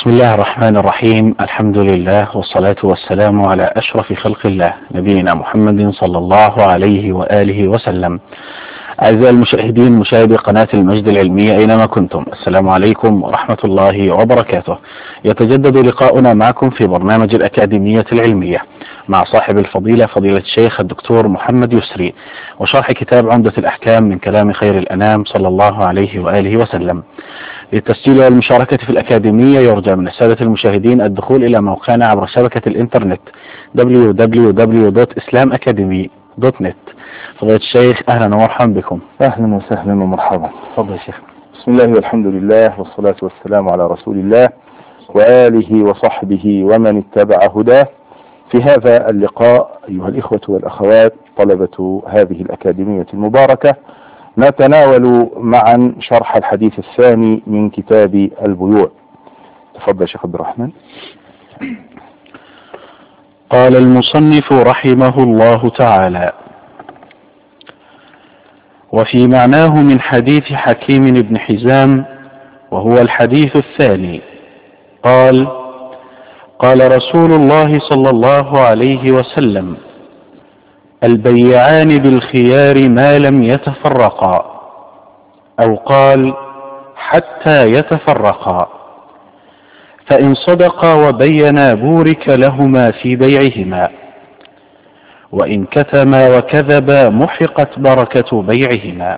بسم الله الرحمن الرحيم. الحمد لله والصلاة والسلام على أشرف خلق الله نبينا محمد صلى الله عليه وآله وسلم. أعزائي المشاهدين مشاهدي قناة المجد العلمية أينما كنتم، السلام عليكم ورحمة الله وبركاته. يتجدد لقاؤنا معكم في برنامج الأكاديمية العلمية مع صاحب الفضيلة فضيلة الشيخ الدكتور محمد يسري، وشرح كتاب عمدة الأحكام من كلام خير الأنام صلى الله عليه وآله وسلم. للتسجيل والمشاركة في الأكاديمية يرجى من السادة المشاهدين الدخول إلى موقعنا عبر شبكة الإنترنت www.islamacademy.net. فضيلة الشيخ أهلا ومرحبا بكم. أهلا وسهلا ومرحبا. تفضل يا شيخ. بسم الله والحمد لله والصلاة والسلام على رسول الله وآله وصحبه ومن اتبع هداه. في هذا اللقاء أيها الإخوة والأخوات طلبة هذه الأكاديمية المباركة نتناول معا شرح الحديث الثاني من كتاب البيوع. تفضل شيخ عبد الرحمن. قال المصنف رحمه الله تعالى: وفي معناه من حديث حكيم بن حزام، وهو الحديث الثاني، قال: قال رسول الله صلى الله عليه وسلم: البيعان بالخيار ما لم يتفرقا، أو قال: حتى يتفرقا، فإن صدقا وبينا بورك لهما في بيعهما، وإن كتما وكذبا محقت بركة بيعهما.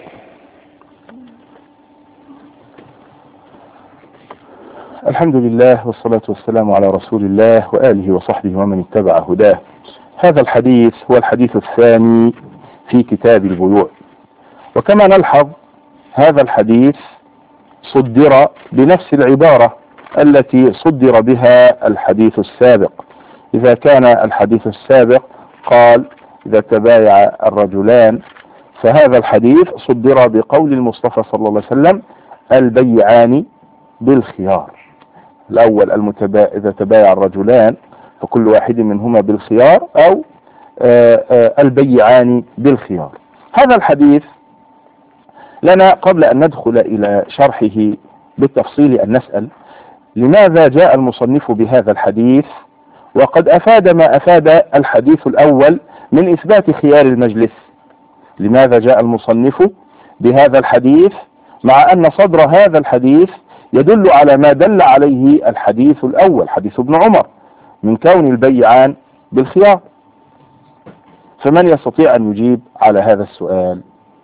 الحمد لله والصلاة والسلام على رسول الله وآله وصحبه ومن اتبع هداه. هذا الحديث هو الحديث الثاني في كتاب البيوع، وكما نلحظ هذا الحديث صدر بنفس العبارة التي صدر بها الحديث السابق. إذا كان الحديث السابق قال: إذا تبايع الرجلان، فهذا الحديث صدر بقول المصطفى صلى الله عليه وسلم: البيعان بالخيار. الأول إذا تبايع الرجلان فكل واحد منهما بالخيار، أو البيعان بالخيار. هذا الحديث لنا قبل أن ندخل إلى شرحه بالتفصيل أن نسأل: لماذا جاء المصنف بهذا الحديث وقد أفاد ما أفاد الحديث الأول من إثبات خيار المجلس؟ لماذا جاء المصنف بهذا الحديث مع أن صدر هذا الحديث يدل على ما دل عليه الحديث الأول، حديث ابن عمر، من كون البيعان بالخيار؟ فمن يستطيع أن يجيب على هذا السؤال؟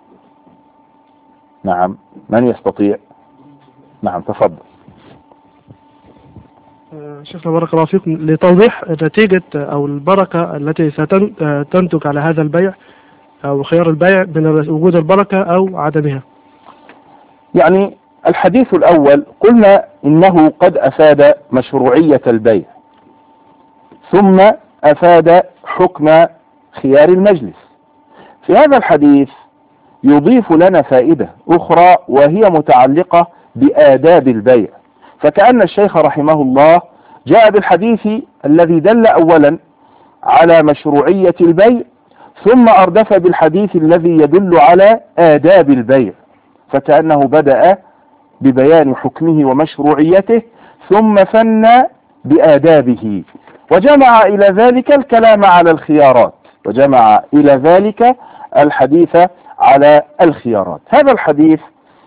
نعم، من يستطيع؟ نعم، تفضل. شيخنا بارك الله فيكم، لتوضيح نتيجة أو البركة التي ستنتج على هذا البيع أو خيار البيع من وجود البركة أو عدمها. يعني الحديث الأول قلنا إنه قد أفاد مشروعية البيع، ثم أفاد حكم خيار المجلس. في هذا الحديث يضيف لنا فائدة أخرى وهي متعلقة بآداب البيع، فكأن الشيخ رحمه الله جاء بالحديث الذي دل أولا على مشروعية البيع، ثم أردف بالحديث الذي يدل على آداب البيع، فكأنه بدأ ببيان حكمه ومشروعيته ثم ثنى بآدابه، وجمع إلى ذلك الكلام على الخيارات، وجمع إلى ذلك الحديث على الخيارات. هذا الحديث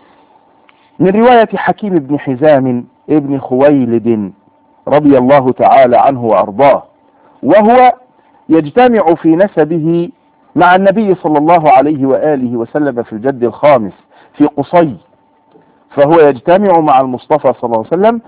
من رواية حكيم بن حزام ابن خويلد رضي الله تعالى عنه وأرضاه، وهو يجتمع في نسبه مع النبي صلى الله عليه وآله وسلم في الجد الخامس في قصي، فهو يجتمع مع المصطفى صلى الله عليه وسلم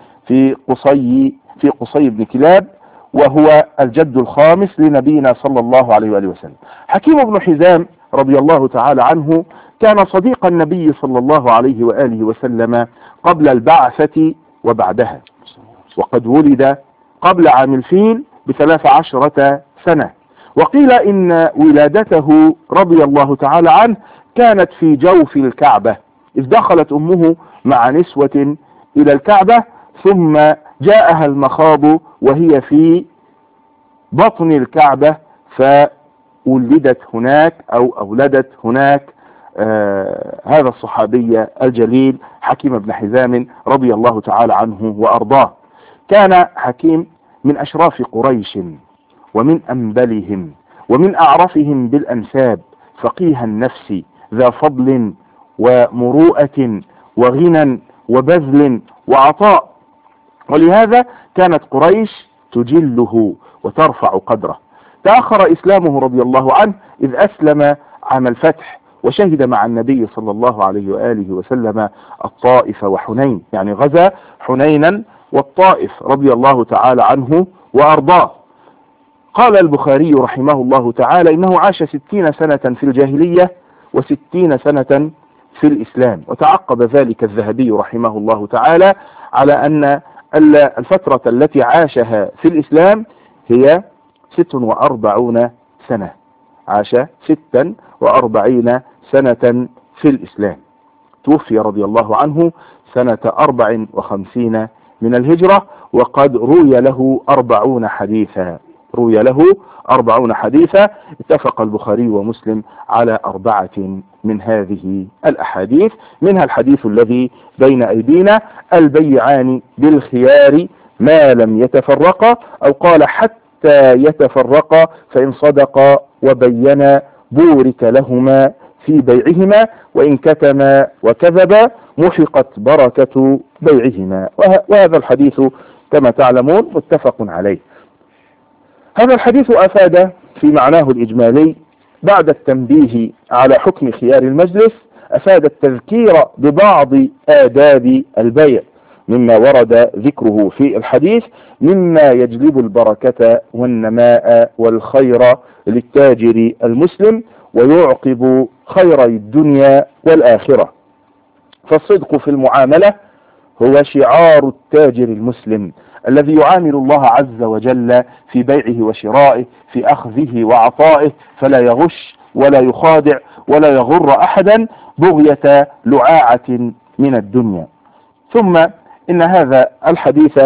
في قصي بن كلاب، وهو الجد الخامس لنبينا صلى الله عليه وآله وسلم. حكيم بن حزام رضي الله تعالى عنه كان صديق النبي صلى الله عليه وآله وسلم قبل البعثة وبعدها، وقد ولد قبل عام الفيل ب13 سنة، وقيل إن ولادته رضي الله تعالى عنه كانت في جوف الكعبة، إذ دخلت أمه مع نسوة إلى الكعبة ثم جاءها المخاض وهي في بطن الكعبة، فولدت هناك أو أولدت هناك هذا الصحابي الجليل حكيم بن حزام رضي الله تعالى عنه وأرضاه. كان حكيم من أشراف قريش ومن أنبلهم ومن أعرفهم بالأنساب، فقيه النفس، ذا فضل ومروءة وغنى وبذل وعطاء، ولهذا كانت قريش تجله وترفع قدره. تأخر إسلامه رضي الله عنه إذ أسلم عام الفتح، وشهد مع النبي صلى الله عليه وآله وسلم الطائف وحنين، يعني غزا حنينا والطائف رضي الله تعالى عنه وأرضاه. قال البخاري رحمه الله تعالى إنه عاش 60 سنة في الجاهلية و60 سنة في الإسلام. وتعقب ذلك الذهبي رحمه الله تعالى على أن الفترة التي عاشها في الإسلام هي 46 سنة، عاش 46 سنة في الإسلام. توفي رضي الله عنه سنة 54 من الهجرة، وقد روي له 40 حديثا، روي له 40 حديثا. اتفق البخاري ومسلم على 4 من هذه الأحاديث، منها الحديث الذي بين أيدينا: البيعان بالخيار ما لم يتفرقا، أو قال حتى يتفرقا، فإن صدقا وبينا بورك لهما في بيعهما، وإن كتما وكذبا محقت بركة بيعهما. وهذا الحديث كما تعلمون متفق عليه. هذا الحديث أفاد في معناه الإجمالي بعد التنبيه على حكم خيار المجلس، أفاد التذكير ببعض آداب البيع مما ورد ذكره في الحديث، مما يجلب البركة والنماء والخير للتاجر المسلم، ويعقب خير الدنيا والآخرة. فالصدق في المعاملة هو شعار التاجر المسلم الذي يعامل الله عز وجل في بيعه وشرائه، في أخذه وعطائه، فلا يغش ولا يخادع ولا يغر أحدا بغية لعاعة من الدنيا. ثم إن هذا الحديث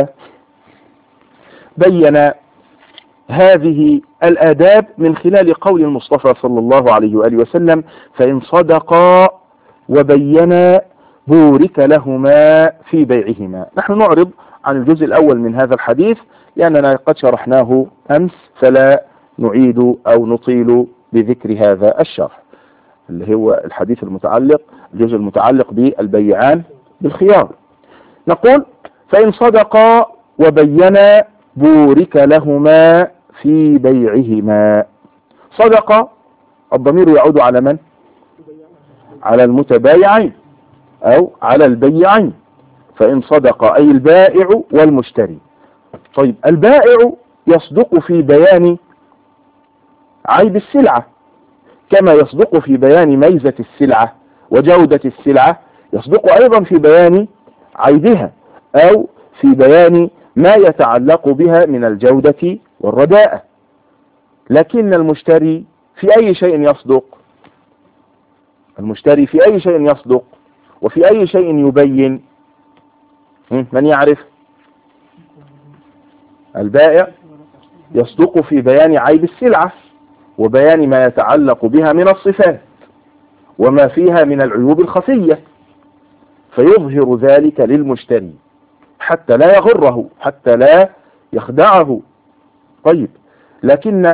بين هذه الآداب من خلال قول المصطفى صلى الله عليه وآله وسلم: فإن صدقا وبينا بورك لهما في بيعهما. نحن نعرض عن الجزء الأول من هذا الحديث لأننا قد شرحناه أمس، فلا نعيد أو نطيل بذكر هذا الشرح اللي هو الحديث المتعلق، الجزء المتعلق بالبيعان بالخيار. نقول: فإن صدقا وبينا بورك لهما في بيعهما. صدق الضمير يعود على من؟ على المتبايعين أو على البيعين. فإن صدق أي البائع والمشتري. طيب، البائع يصدق في بيان عيب السلعة كما يصدق في بيان ميزة السلعة وجودة السلعة، يصدق أيضا في بيان عيبها أو في بيان ما يتعلق بها من الجودة والرداءة. لكن المشتري في أي شيء يصدق؟ المشتري في أي شيء يصدق وفي أي شيء يبين؟ من يعرف؟ البائع يصدق في بيان عيب السلعة وبيان ما يتعلق بها من الصفات وما فيها من العيوب الخفية، فيظهر ذلك للمشتري حتى لا يغره، حتى لا يخدعه. طيب، لكن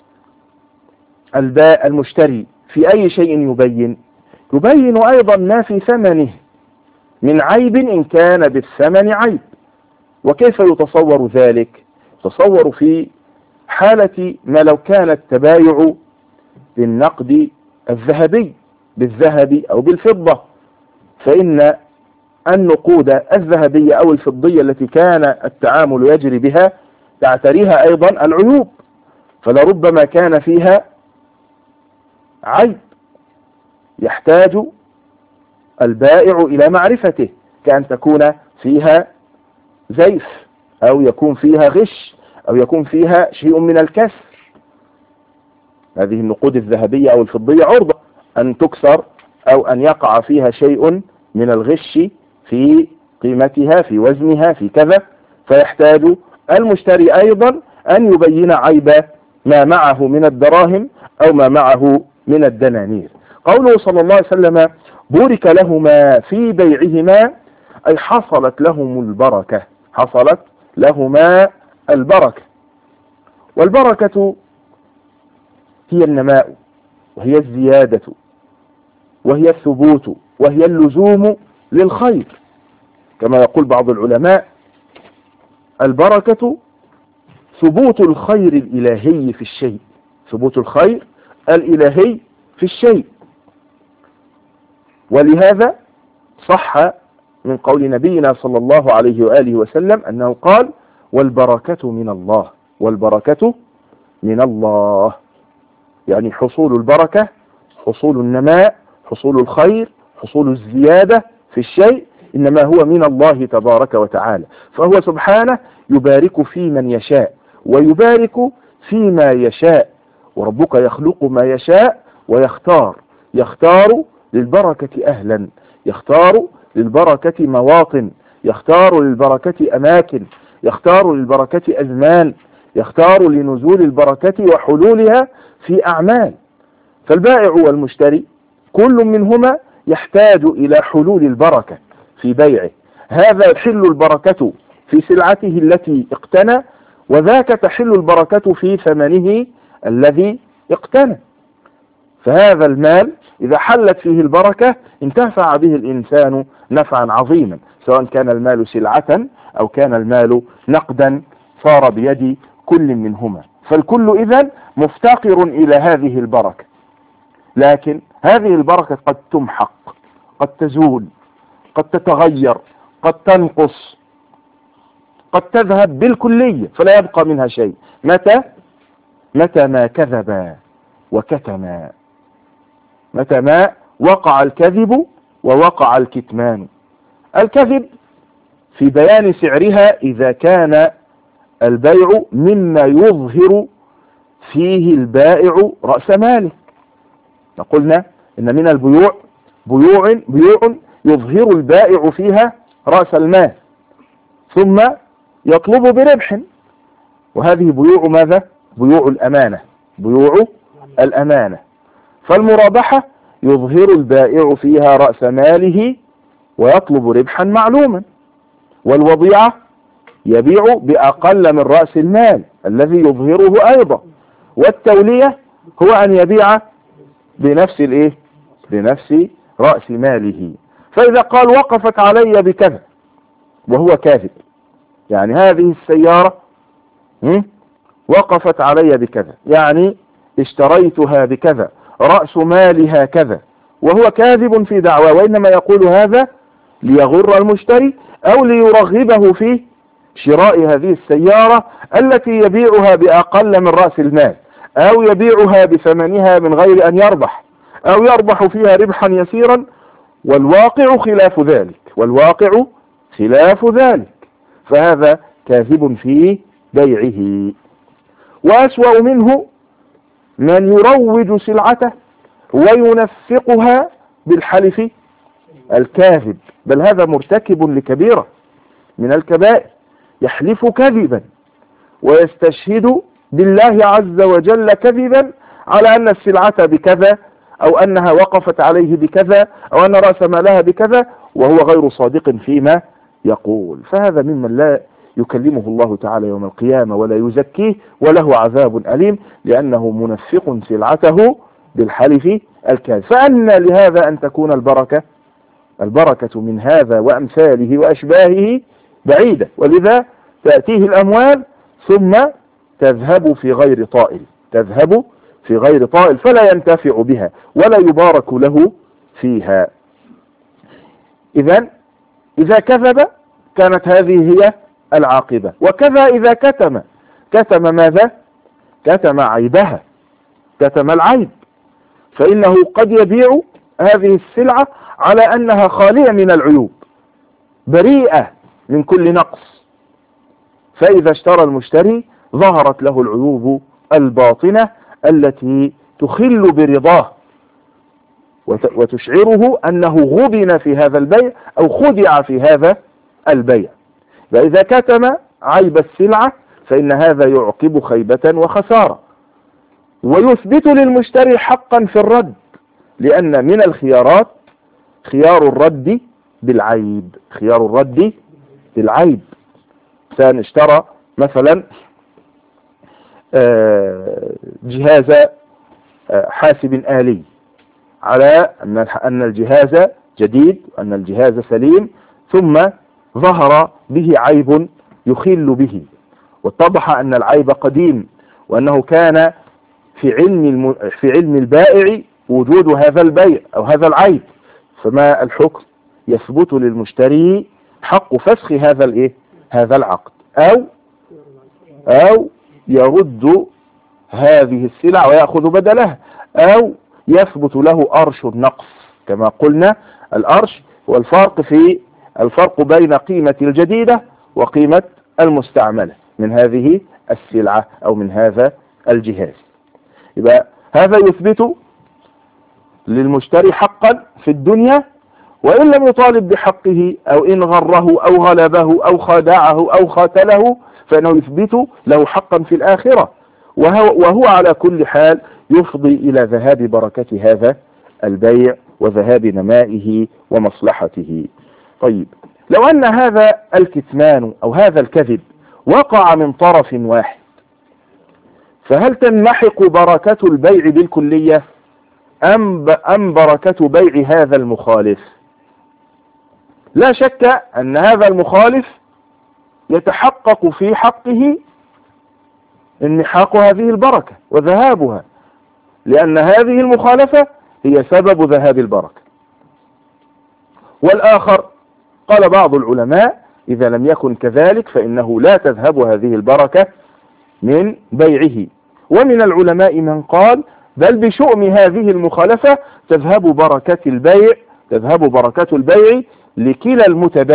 المشتري في أي شيء يبين أيضا ما في ثمنه من عيب إن كان بالثمن عيب. وكيف يتصور ذلك؟ يتصور في حالة ما لو كان التبايع بالنقد الذهبي، بالذهب أو بالفضة، فإن النقود الذهبية أو الفضية التي كان التعامل يجري بها تعتريها أيضا العيوب، فلربما كان فيها عيب يحتاج البائع إلى معرفته، كأن تكون فيها زيف أو يكون فيها غش أو يكون فيها شيء من الكسر. هذه النقود الذهبية أو الفضية عرضة أن تكسر أو أن يقع فيها شيء من الغش في قيمتها، في وزنها، في كذا، فيحتاج المشتري أيضا أن يبين عيب ما معه من الدراهم أو ما معه من الدنانير. قوله صلى الله عليه وسلم: بورك لهما في بيعهما، أي حصلت لهم البركة، حصلت لهما البركة. والبركة هي النماء، وهي الزيادة، وهي الثبوت، وهي اللزوم للخير. كما يقول بعض العلماء: البركة ثبوت الخير الإلهي في الشيء، ثبوت الخير الإلهي في الشيء. ولهذا صح من قول نبينا صلى الله عليه وآله وسلم أنه قال: والبركة من الله، والبركة من الله. يعني حصول البركة، حصول النماء، حصول الخير، حصول الزيادة في الشيء إنما هو من الله تبارك وتعالى. فهو سبحانه يبارك في من يشاء ويبارك فيما يشاء. وربك يخلق ما يشاء ويختار، يختار للبركة أهلا، يختار للبركة مواطن، يختار للبركة أماكن، يختار للبركة أزمان، يختار لنزول البركة وحلولها في أعمال. فالبائع والمشتري كل منهما يحتاج إلى حلول البركة في بيعه. هذا يحل البركة في سلعته التي اقتنى، وذاك تحل البركة في ثمنه الذي اقتنى. فهذا المال إذا حلت فيه البركة انتفع به الإنسان نفعا عظيما، سواء كان المال سلعة أو كان المال نقدا صار بيد كل منهما. فالكل إذن مفتقر إلى هذه البركة، لكن هذه البركة قد تمحق، قد تزول، قد تتغير، قد تنقص، قد تذهب بالكلية فلا يبقى منها شيء. متى ما كذب وكتما، متى ما وقع الكذب ووقع الكتمان. الكذب في بيان سعرها إذا كان البيع مما يظهر فيه البائع رأس ماله. قلنا إن من البيوع بيوع يظهر البائع فيها رأس المال ثم يطلب بربح، وهذه بيوع ماذا؟ بيوع الأمانة، بيوع الأمانة. فالمرابحة يظهر البائع فيها رأس ماله ويطلب ربحا معلوما، والوضيعة يبيع بأقل من رأس المال الذي يظهره أيضا، والتولية هو أن يبيع بنفس رأس ماله. فإذا قال وقفت علي بكذا وهو كاذب، يعني هذه السيارة وقفت علي بكذا، يعني اشتريتها بكذا، رأس مالها كذا، وهو كاذب في دعوى، وإنما يقول هذا ليغر المشتري أو ليرغبه في شراء هذه السيارة التي يبيعها بأقل من رأس المال، أو يبيعها بثمنها من غير أن يربح، أو يربح فيها ربحا يسيرا، والواقع خلاف ذلك، والواقع خلاف ذلك. فهذا كاذب في بيعه. وأسوأ منه من يروج سلعته وينفقها بالحلف الكاذب، بل هذا مرتكب لكبيرة من الكبائر، يحلف كذبا ويستشهد بالله عز وجل كذبا على أن السلعة بكذا، أو أنها وقفت عليه بكذا، أو أن رأس مالها بكذا، وهو غير صادق فيما يقول. فهذا ممن لا يكلمه الله تعالى يوم القيامة ولا يزكيه، وله عذاب أليم، لأنه منفق سلعته بالحلف الكاذب. فأنى لهذا أن تكون البركة من هذا وأمثاله وأشباهه بعيدة، ولذا تأتيه الأموال ثم تذهب في غير طائل، تذهب في غير طائل، فلا ينتفع بها ولا يبارك له فيها. إذا كذب كانت هذه هي العاقبة. وكذا إذا كتم ماذا؟ كتم عيبها، كتم العيب، فإنه قد يبيع هذه السلعة على أنها خالية من العيوب، بريئة من كل نقص، فإذا اشترى المشتري ظهرت له العيوب الباطنة التي تخل برضاه وتشعره أنه غبن في هذا البيع أو خدع في هذا البيع. فإذا كتم عيب السلعة فإن هذا يعقب خيبة وخسارة، ويثبت للمشتري حقا في الرد، لأن من الخيارات خيار الرد بالعيب، خيار الرد بالعيب. إنسان اشترى مثلا جهاز حاسب آلي على أن الجهاز جديد وأن الجهاز سليم، ثم ظهر به عيب يخل به، واتضح أن العيب قديم، وأنه كان في علم البائع وجود هذا البيع أو هذا العيب، فما الحكم؟ يثبت للمشتري حق فسخ هذا العقد، أو يرد هذه السلع ويأخذ بدلها، أو يثبت له أرش النقص. كما قلنا الأرش هو الفرق بين قيمة الجديدة وقيمة المستعملة من هذه السلعة أو من هذا الجهاز. يبقى هذا يثبت للمشتري حقا في الدنيا، وإن لم يطالب بحقه أو إن غره أو غلبه أو خادعه أو خاتله فإنه يثبت له حقا في الآخرة، وهو على كل حال يفضي إلى ذهاب بركة هذا البيع وذهاب نمائه ومصلحته. طيب، لو أن هذا الكتمان أو هذا الكذب وقع من طرف واحد، فهل تنمحق بركة البيع بالكلية أم بركة بيع هذا المخالف؟ لا شك أن هذا المخالف يتحقق في حقه انمحاق هذه البركة وذهابها، لأن هذه المخالفة هي سبب ذهاب البركة. والآخر قال بعض العلماء إذا لم يكن كذلك فإنه لا تذهب هذه البركة من بيعه، ومن العلماء من قال بل بشؤم هذه المخالفة تذهب بركة البيع لكلا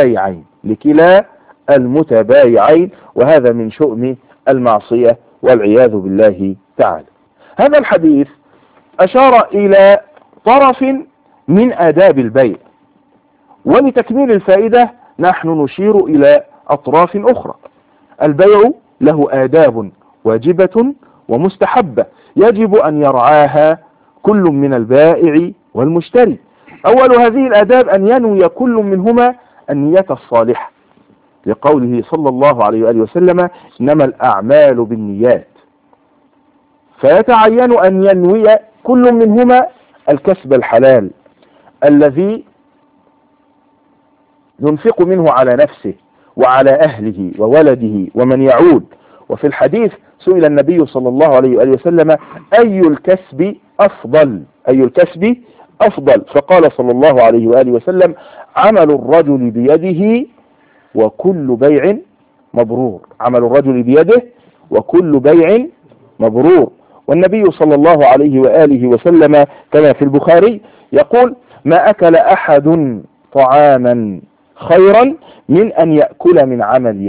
المتبايعين، وهذا من شؤم المعصية والعياذ بالله تعالى. هذا الحديث أشار إلى طرف من آداب البيع، ولتكميل الفائدة نحن نشير إلى أطراف أخرى. البيع له آداب واجبة ومستحبة يجب أن يرعاها كل من البائع والمشتري. أول هذه الآداب أن ينوي كل منهما النية الصالحة، لقوله صلى الله عليه وآله وسلم إنما الأعمال بالنيات، فيتعين أن ينوي كل منهما الكسب الحلال الذي ينفق منه على نفسه وعلى أهله وولده ومن يعود. وفي الحديث سئل النبي صلى الله عليه وآله وسلم أي الكسب أفضل؟ فقال صلى الله عليه وآله وسلم عمل الرجل بيده وكل بيع مبرور. والنبي صلى الله عليه وآله وسلم كما في البخاري يقول ما أكل أحد طعاما خيرا من أن يأكل من عمل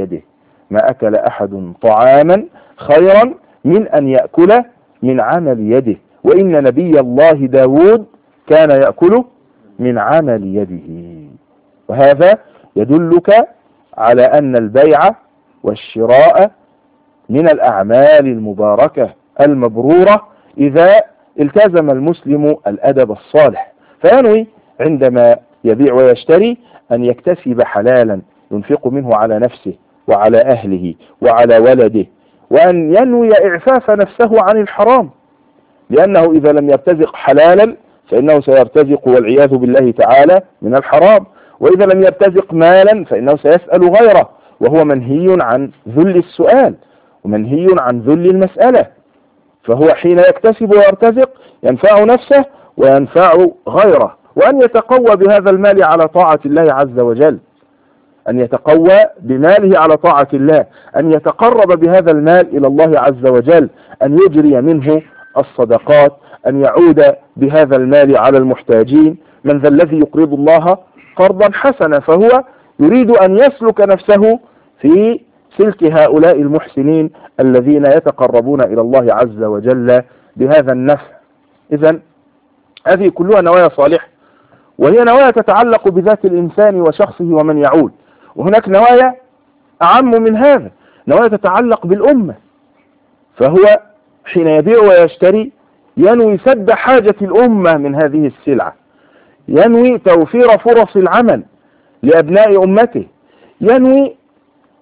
يده، وإن نبي الله داود كان يأكل من عمل يده. وهذا يدلك على أن البيع والشراء من الأعمال المباركة المبرورة إذا التزم المسلم الأدب الصالح، فينوي عندما يبيع ويشتري أن يكتسب حلالا ينفق منه على نفسه وعلى أهله وعلى ولده، وأن ينوي إعفاف نفسه عن الحرام، لأنه إذا لم يرتزق حلالا فإنه سيرتزق والعياذ بالله تعالى من الحرام، وإذا لم يرتزق مالا فإنه سيسأل غيره، وهو منهي عن ذل السؤال ومنهي عن ذل المسألة. فهو حين يكتسب ويرتزق ينفع نفسه وينفع غيره، وأن يتقوى بهذا المال على طاعة الله عز وجل، أن يتقوى بماله على طاعة الله، أن يتقرب بهذا المال إلى الله عز وجل، أن يجري منه الصدقات، أن يعود بهذا المال على المحتاجين. من ذا الذي يقرض الله قرضا حسنا؟ فهو يريد أن يسلك نفسه في سلك هؤلاء المحسنين الذين يتقربون إلى الله عز وجل بهذا النفع. إذن هذه كلها نوايا صالحة، وهي نوايا تتعلق بذات الإنسان وشخصه ومن يعود. وهناك نوايا أعم من هذا، نوايا تتعلق بالأمة، فهو حين يبيع ويشتري ينوي سد حاجة الأمة من هذه السلعة، ينوي توفير فرص العمل لأبناء أمته، ينوي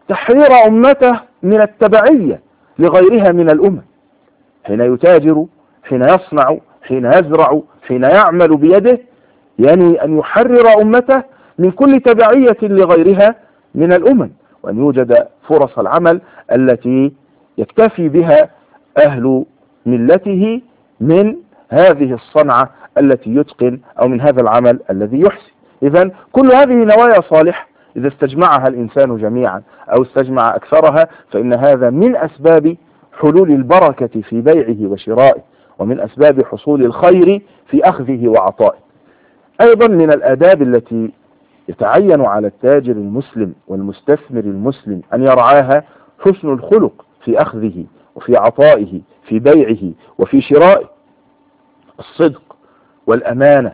تحرير أمته من التبعية لغيرها من الأمم، حين يتاجر، حين يصنع، حين يزرع، حين يعمل بيده، يعني أن يحرر أمته من كل تبعية لغيرها من الأمم، وأن يوجد فرص العمل التي يكتفي بها أهل ملته من هذه الصنعة التي يتقن، أو من هذا العمل الذي يحسن. إذن كل هذه نوايا صالحة إذا استجمعها الإنسان جميعا أو استجمع أكثرها، فإن هذا من أسباب حلول البركة في بيعه وشرائه، ومن أسباب حصول الخير في أخذه وعطائه. أيضا من الآداب التي يتعين على التاجر المسلم والمستثمر المسلم أن يرعاها حسن الخلق في أخذه وفي عطائه، في بيعه وفي شرائه، الصدق والأمانة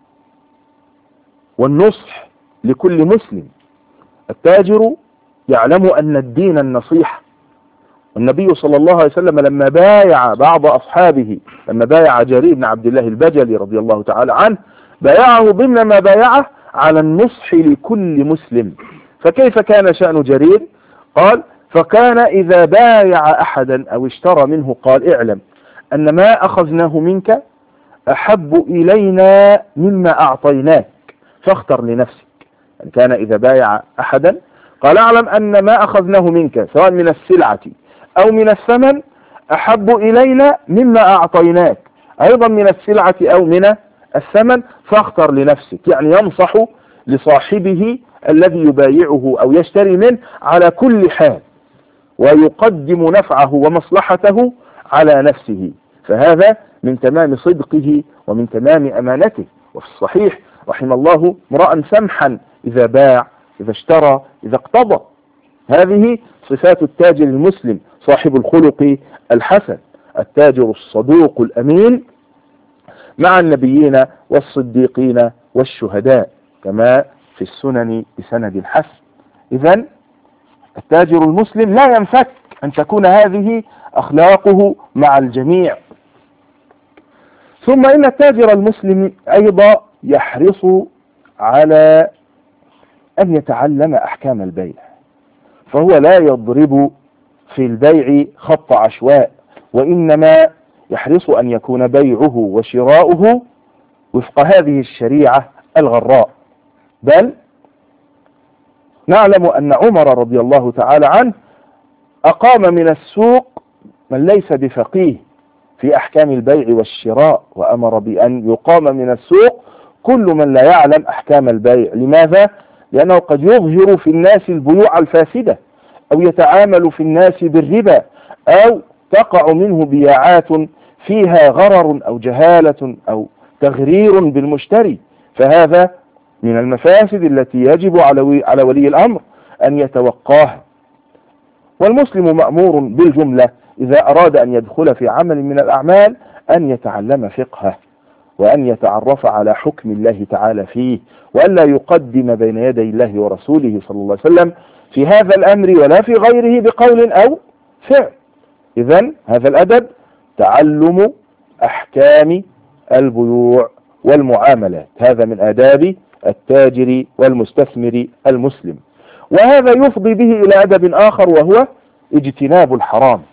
والنصح لكل مسلم. التاجر يعلم أن الدين النصيحة، والنبي صلى الله عليه وسلم لما بايع بعض أصحابه، لما بايع جرير بن عبد الله البجلي رضي الله تعالى عنه، بايعه ضمن ما بايعه على النصح لكل مسلم. فكيف كان شأن جرير؟ قال: فكان إذا بايع أحدا أو اشترى منه قال: اعلم أن ما أخذناه منك أحب إلينا مما أعطيناك فاختر لنفسك. يعني كان إذا بايع أحدا قال: اعلم أن ما أخذناه منك سواء من السلعة أو من الثمن أحب إلينا مما أعطيناك، أيضا من السلعة أو من الثمن، فاختر لنفسك. يعني ينصح لصاحبه الذي يبايعه أو يشتري منه على كل حال، ويقدم نفعه ومصلحته على نفسه، فهذا من تمام صدقه ومن تمام أمانته. وفي الصحيح: رحم الله امرأ سمحا إذا باع، إذا اشترى، إذا اقتضى. هذه صفات التاجر المسلم صاحب الخلق الحسن، التاجر الصدوق الأمين مع النبيين والصديقين والشهداء، كما في السنن بسند الحسن. إذن التاجر المسلم لا ينفك أن تكون هذه أخلاقه مع الجميع. ثم إن التاجر المسلم أيضا يحرص على أن يتعلم أحكام البيع، فهو لا يضرب في البيع خط عشواء، وإنما يحرص أن يكون بيعه وشراؤه وفق هذه الشريعة الغراء. بل نعلم أن عمر رضي الله تعالى عنه أقام من السوق من ليس بفقيه في أحكام البيع والشراء، وأمر بأن يقام من السوق كل من لا يعلم أحكام البيع. لماذا؟ لأنه قد يظهر في الناس البيوع الفاسدة، أو يتعامل في الناس بالربا، أو تقع منه بياعات فيها غرر أو جهالة أو تغرير بالمشتري، فهذا من المفاسد التي يجب على ولي الأمر أن يتوقاها. والمسلم مأمور بالجملة إذا أراد أن يدخل في عمل من الأعمال أن يتعلم فقهه، وأن يتعرف على حكم الله تعالى فيه، وأن لا يقدم بين يدي الله ورسوله صلى الله عليه وسلم في هذا الأمر ولا في غيره بقول أو فعل. إذن هذا الأدب تعلم أحكام البيوع والمعاملات، هذا من آداب التاجر والمستثمر المسلم. وهذا يفضي به إلى أدب آخر، وهو اجتناب الحرام.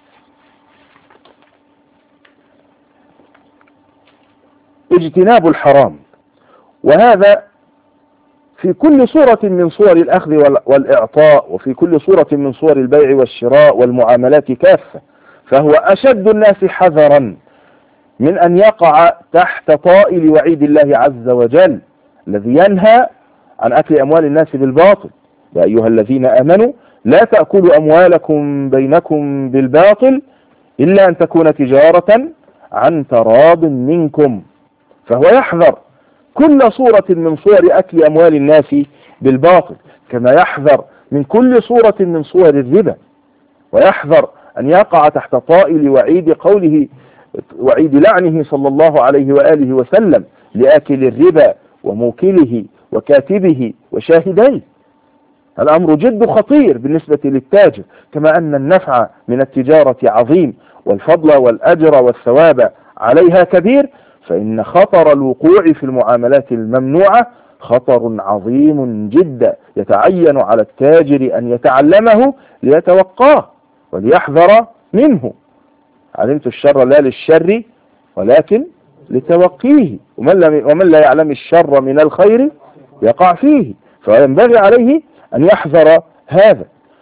اجتناب الحرام، وهذا في كل صورة من صور الأخذ والإعطاء، وفي كل صورة من صور البيع والشراء والمعاملات كافة. فهو أشد الناس حذرا من أن يقع تحت طائل وعيد الله عز وجل الذي ينهى عن أكل أموال الناس بالباطل: يا أيها الذين آمنوا لا تأكلوا أموالكم بينكم بالباطل إلا أن تكون تجارة عن تراض منكم. فهو يحذر كل صورة من صور أكل أموال الناس بالباطل، كما يحذر من كل صورة من صور الربا، ويحذر أن يقع تحت طائل وعيد قوله وعيد لعنه صلى الله عليه وآله وسلم لآكل الربا وموكله وكاتبه وشاهديه. الأمر جد خطير بالنسبة للتاجر، كما أن النفع من التجارة عظيم، والفضل والأجر والثواب عليها كبير، فإن خطر الوقوع في المعاملات الممنوعة خطر عظيم جدا يتعين على التاجر أن يتعلمه ليتوقاه وليحذر منه. علمت الشر لا للشر ولكن لتوقيه، ومن لا يعلم الشر من الخير يقع فيه، فينبغي عليه أن يحذر هذا.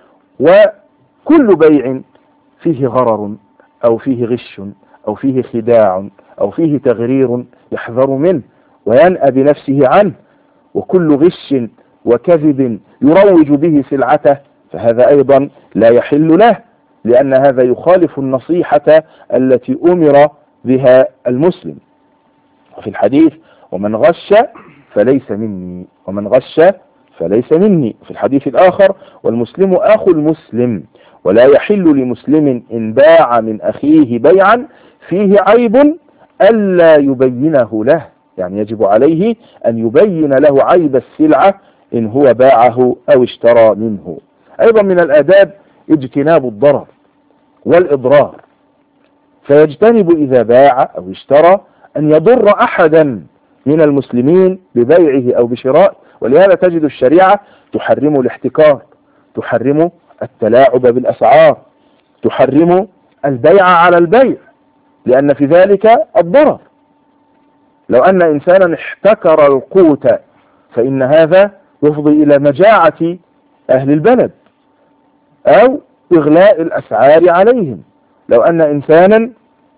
وكل بيع فيه غرر أو فيه غش أو فيه خداع أو فيه تغرير يحذر منه وينأى بنفسه عنه، وكل غش وكذب يروج به سلعته فهذا أيضا لا يحل له، لأن هذا يخالف النصيحة التي أمر بها المسلم. وفي الحديث ومن غش فليس مني، ومن غش فليس مني. في الحديث الآخر والمسلم أخو المسلم، ولا يحل لمسلم إن باع من أخيه بيعا فيه عيب ألا يبينه له، يعني يجب عليه أن يبين له عيب السلعة إن هو باعه أو اشترى منه. أيضا من الآداب اجتناب الضرر والإضرار، فيجتنب إذا باع أو اشترى أن يضر أحدا من المسلمين ببيعه أو بشرائه. ولهذا تجد الشريعة تحرم الاحتكار، تحرم التلاعب بالأسعار، تحرم البيع على البيع، لأن في ذلك الضرر. لو أن إنسانا احتكر القوت فإن هذا يفضي إلى مجاعة أهل البلد أو إغلاء الأسعار عليهم. لو أن إنسانا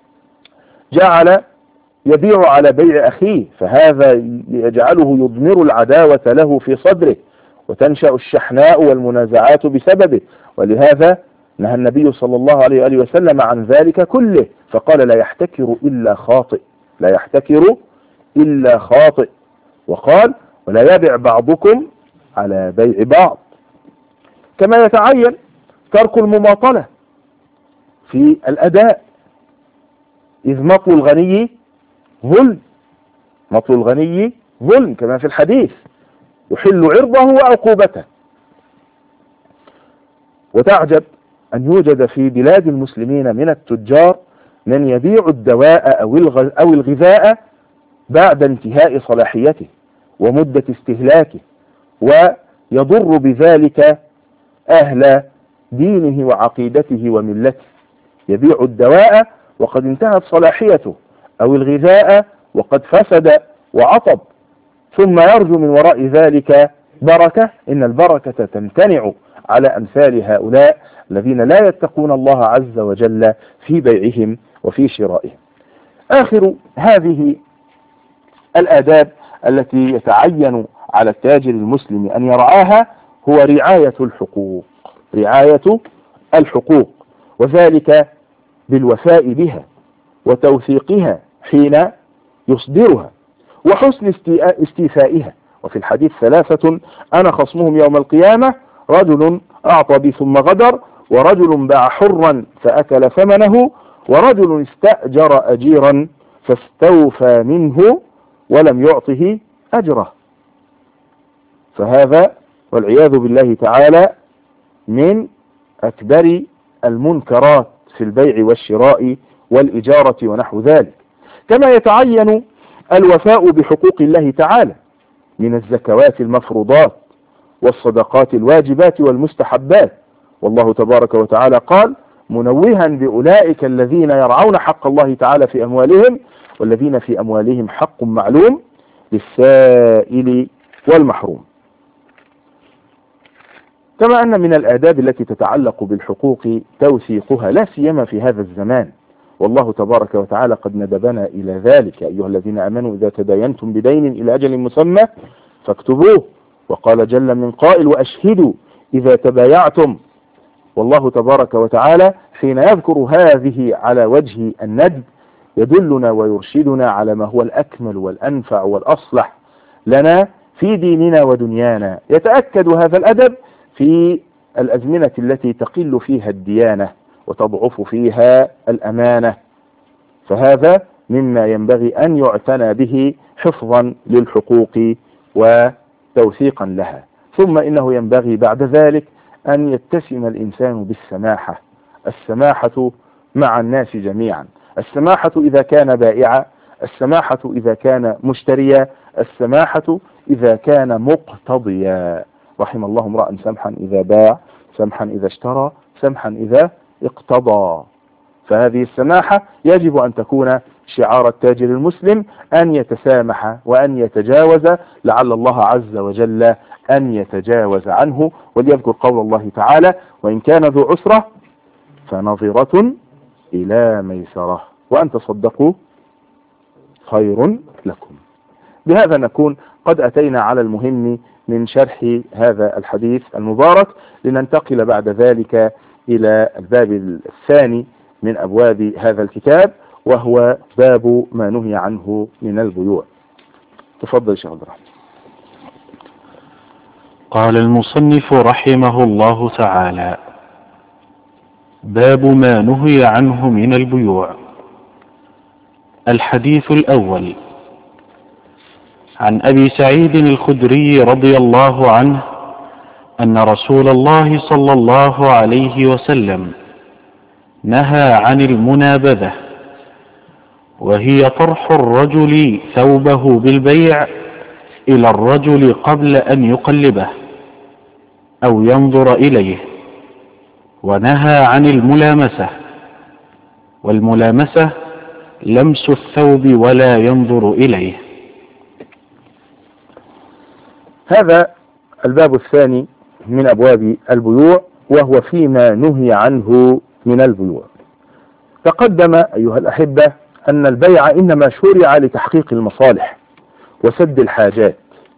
جعل يبيع على بيع أخيه فهذا يجعله يضمر العداوة له في صدره وتنشأ الشحناء والمنازعات بسببه. ولهذا نهى النبي صلى الله عليه وآله وسلم عن ذلك كله، فقال لا يحتكر إلا خاطئ، لا يحتكر إلا خاطئ، وقال ولا يبع بعضكم على بيع بعض. كما يتعين ترك المماطلة في الأداء، إذ مطل الغني ظلم، مطل الغني ظلم كما في الحديث يحل عرضه وعقوبته. وتعجب أن يوجد في بلاد المسلمين من التجار من يبيع الدواء أو الغذاء بعد انتهاء صلاحيته ومدة استهلاكه، ويضر بذلك أهل دينه وعقيدته وملته. يبيع الدواء وقد انتهت صلاحيته أو الغذاء وقد فسد وعطب، ثم يرجو من وراء ذلك بركة. إن البركة تمتنع على أمثال هؤلاء الذين لا يتقون الله عز وجل في بيعهم وفي شرائهم. آخر هذه الآداب التي يتعين على التاجر المسلم أن يرعاها هو رعاية الحقوق، رعاية الحقوق، وذلك بالوفاء بها وتوثيقها حين يصدرها وحسن استيفائها. وفي الحديث ثلاثة أنا خصمهم يوم القيامة: رجل أعطى بي ثم غدر، ورجل باع حرا فأكل ثمنه، ورجل استأجر أجيرا فاستوفى منه ولم يعطه أجره. فهذا والعياذ بالله تعالى من أكبر المنكرات في البيع والشراء والإجارة ونحو ذلك. كما يتعين الوفاء بحقوق الله تعالى من الزكوات المفروضات والصدقات الواجبات والمستحبات. والله تبارك وتعالى قال منوها بأولئك الذين يرعون حق الله تعالى في أموالهم والذين في أموالهم حق معلوم للسائل والمحروم. كما أن من الآداب التي تتعلق بالحقوق توثيقها لا سيما في هذا الزمان، والله تبارك وتعالى قد ندبنا إلى ذلك: أيها الذين آمنوا إذا تداينتم بدين إلى أجل مسمى فاكتبوه. وقال جل من قائل وأشهدوا إذا تبايعتم. والله تبارك وتعالى حين يذكر هذه على وجه الندب يدلنا ويرشدنا على ما هو الأكمل والأنفع والأصلح لنا في ديننا ودنيانا. يتأكد هذا الأدب في الأزمنة التي تقل فيها الديانة وتضعف فيها الأمانة، فهذا مما ينبغي أن يعتنى به حفظا للحقوق وتوثيقا لها. ثم إنه ينبغي بعد ذلك أن يتسم الإنسان بالسماحة، السماحة مع الناس جميعا، السماحة إذا كان بائعا، السماحة إذا كان مشتريا، السماحة إذا كان مقتضيا. رحم الله امرأ سمحا إذا باع، سمحا إذا اشترى، سمحا إذا اقتضى. فهذه السماحة يجب أن تكون شعار التاجر المسلم، أن يتسامح وأن يتجاوز، لعل الله عز وجل أن يتجاوز عنه. وليذكر قول الله تعالى: وإن كان ذو عسرة فنظرة إلى ميسرة وأن تصدقوا خير لكم. بهذا نكون قد أتينا على المهم من شرح هذا الحديث المبارك، لننتقل بعد ذلك إلى الباب الثاني من أبواب هذا الكتاب، وهو باب ما نهي عنه من البيوع. تفضل شيخ عبد الرحمن. قال المصنف رحمه الله تعالى: باب ما نهي عنه من البيوع. الحديث الأول: عن أبي سعيد الخدري رضي الله عنه أن رسول الله صلى الله عليه وسلم نهى عن المنابذة، وهي طرح الرجل ثوبه بالبيع إلى الرجل قبل أن يقلبه أو ينظر إليه، ونهى عن الملامسة، والملامسة لمس الثوب ولا ينظر إليه. هذا الباب الثاني من أبواب البيوع، وهو فيما نهي عنه من البيوع. تقدم أيها الأحبة أن البيع إنما شرع لتحقيق المصالح وسد الحاجات،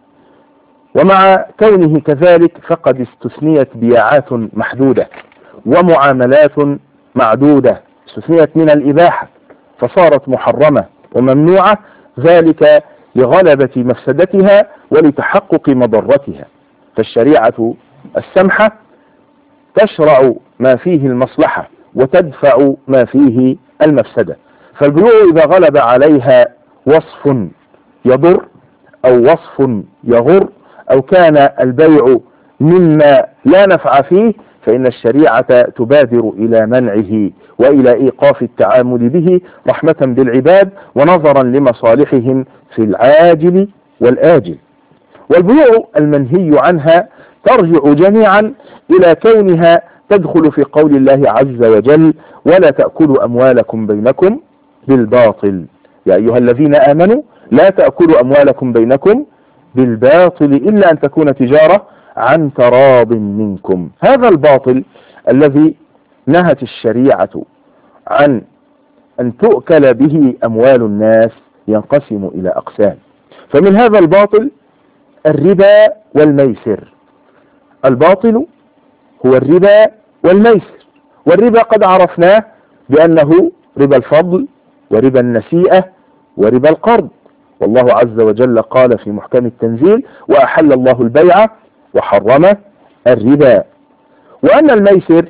ومع كونه كذلك فقد استثنيت بيعات محدودة ومعاملات معدودة، استثنيت من الإباحة فصارت محرمة وممنوعة، ذلك لغلبة مفسدتها ولتحقق مضرتها. فالشريعة السمحة تشرع ما فيه المصلحة وتدفع ما فيه المفسدة. فالبيوع إذا غلب عليها وصف يضر أو وصف يغر، أو كان البيع مما لا نفع فيه، فإن الشريعة تبادر إلى منعه وإلى إيقاف التعامل به رحمة بالعباد ونظرا لمصالحهم في العاجل والآجل. والبيوع المنهي عنها ترجع جميعا إلى كونها تدخل في قول الله عز وجل: ولا تأكلوا أموالكم بينكم بالباطل، يا أيها الذين آمنوا لا تأكلوا أموالكم بينكم بالباطل إلا أن تكون تجارة عن تراض منكم. هذا الباطل الذي نهت الشريعة عن أن تؤكل به أموال الناس ينقسم إلى أقسام. فمن هذا الباطل الربا والميسر. الباطل هو الربا والميسر، والربا قد عرفناه بأنه ربا الفضل وربا النسيئة وربا القرض، والله عز وجل قال في محكم التنزيل: وأحل الله البيع وحرم الربا. وأن الميسر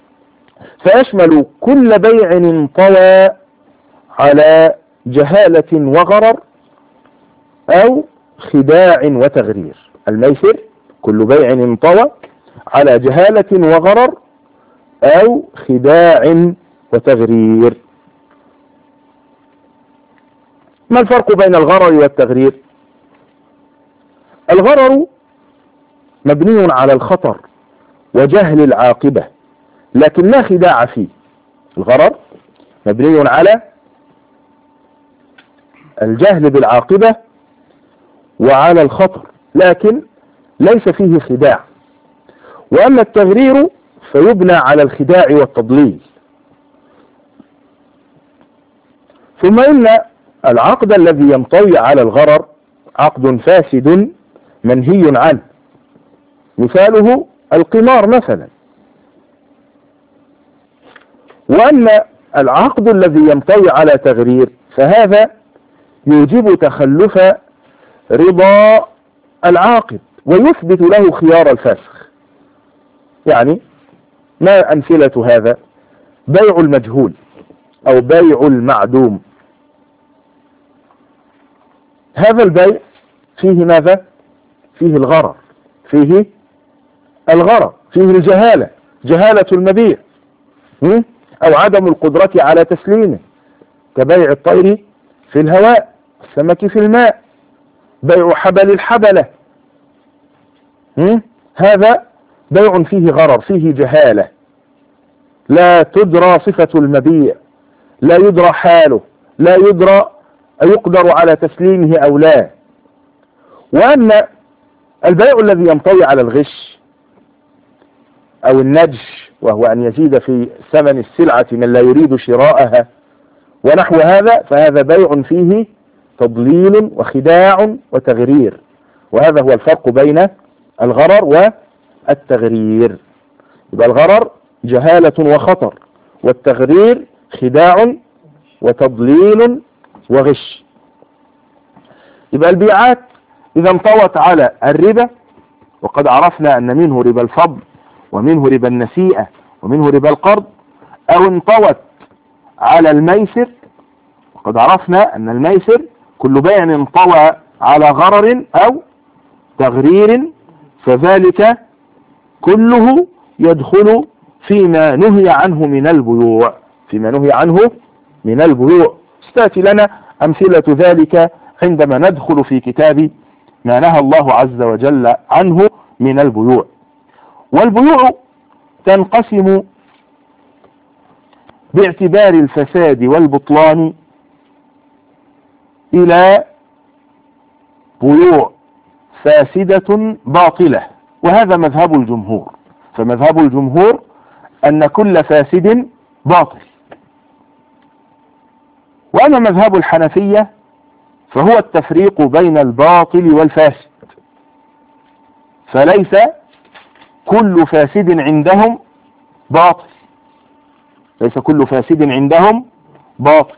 فيشمل كل بيع انطوى على جهالة وغرر أو خداع وتغرير. الميسر كل بيع انطوى على جهالة وغرر أو خداع وتغرير. ما الفرق بين الغرر والتغرير؟ الغرر مبني على الخطر وجهل العاقبة، لكن لا خداع فيه. الغرر مبني على الجهل بالعاقبة وعلى الخطر، لكن ليس فيه خداع. وأما التغرير فيبنى على الخداع والتضليل. ثم إن العقد الذي ينطوي على الغرر عقد فاسد منهي عنه، مثاله القمار مثلا. وأن العقد الذي ينطوي على تغرير فهذا يوجب تخلف رضا العاقد ويثبت له خيار الفاسخ. يعني ما أمثلة هذا؟ بيع المجهول أو بيع المعدوم. هذا البيع فيه ماذا؟ فيه الغرر، فيه الغرر، فيه الجهالة، جهالة المبيع أو عدم القدرة على تسليمه، كبيع الطير في الهواء، السمك في الماء. بيع حبل الحبلة، هذا بيع فيه غرر، فيه جهالة، لا تدرى صفة المبيع، لا يدرى حاله، لا يدرى أيقدر على تسليمه أو لا. وأن البيع الذي ينطوي على الغش أو النجش، وهو أن يزيد في ثمن السلعة من لا يريد شراءها ونحو هذا، فهذا بيع فيه تضليل وخداع وتغرير، وهذا هو الفرق بين الغرر والتغرير. يبقى الغرر جهالة وخطر، والتغرير خداع وتضليل وغش. يبقى البيعات إذا انطوت على الربا، وقد عرفنا أن منه ربا الفضل ومنه ربا النسيئة ومنه ربا القرض، أو انطوت على الميسر، وقد عرفنا أن الميسر كل بيع انطوى على غرر أو تغرير، فذلك كله يدخل فيما نهي عنه من البيوع، فيما نهي عنه من البيوع. ستأتي لنا أمثلة ذلك عندما ندخل في كتاب ما نهى الله عز وجل عنه من البيوع. والبيوع تنقسم باعتبار الفساد والبطلان إلى بيوع فاسدة باطلة، وهذا مذهب الجمهور. فمذهب الجمهور أن كل فاسد باطل. وأما مذهب الحنفية فهو التفريق بين الباطل والفاسد، فليس كل فاسد عندهم باطل، ليس كل فاسد عندهم باطل.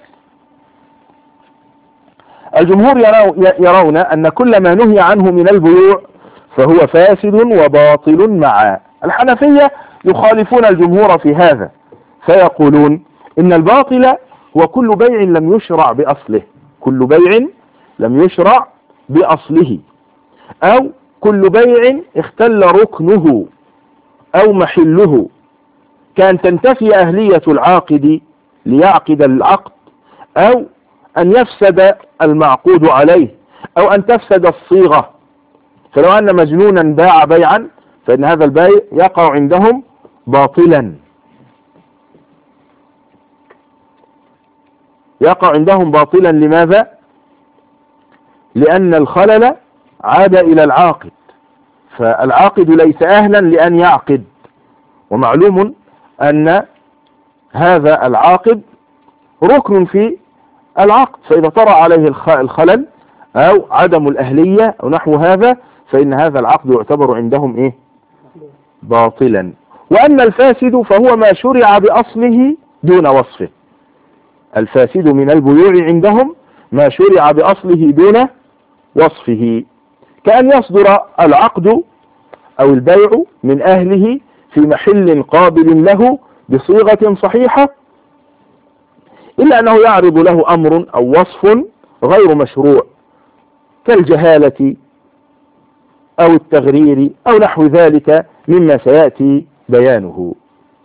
الجمهور يرون أن كل ما نهي عنه من البيوع فهو فاسد وباطل معا. الحنفية يخالفون الجمهور في هذا، فيقولون إن الباطل هو كل بيع لم يشرع بأصله، كل بيع لم يشرع بأصله، أو كل بيع اختل ركنه أو محله، كان تنتفي أهلية العاقد ليعقد العقد، أو أن يفسد المعقود عليه، أو أن تفسد الصيغة. فلو أن مجنونا باع بيعا فإن هذا البيع يقع عندهم باطلا، يقع عندهم باطلا. لماذا؟ لأن الخلل عاد إلى العاقد، فالعاقد ليس أهلا لأن يعقد، ومعلوم أن هذا العاقد ركن في العقد، فإذا طرأ عليه الخلل أو عدم الأهلية أو نحو هذا فإن هذا العقد يعتبر عندهم باطلا. وأما الفاسد فهو ما شرع بأصله دون وصفه. الفاسد من البيوع عندهم ما شرع بأصله دون وصفه، كأن يصدر العقد أو البيع من أهله في محل قابل له بصيغة صحيحة، إلا أنه يعرض له أمر أو وصف غير مشروع كالجهالة أو التغرير أو نحو ذلك مما سيأتي بيانه.